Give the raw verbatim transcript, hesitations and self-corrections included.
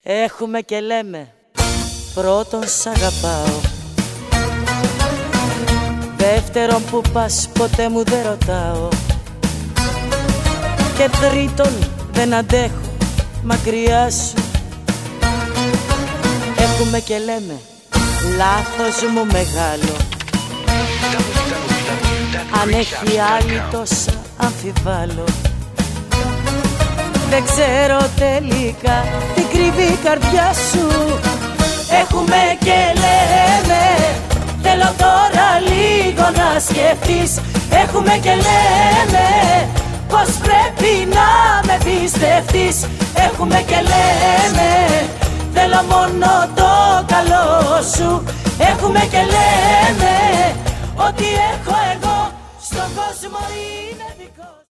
Έχουμε και λέμε, πρώτον σ' αγαπάω, δεύτερον που πας ποτέ μου δεν ρωτάω, και τρίτον δεν αντέχω μακριά σου. Έχουμε και λέμε, λάθος μου μεγάλο, αν έχει άλλη τόσα αμφιβάλλω. Δεν ξέρω τελικά τι κρύβει η καρδιά σου. Έχουμε και λέμε, θέλω τώρα λίγο να σκεφτείς. Έχουμε και λέμε, πως πρέπει να με πιστευτείς. Έχουμε και λέμε, θέλω μόνο το καλό σου. Έχουμε και λέμε, ό,τι έχω εγώ στον κόσμο είναι δικό.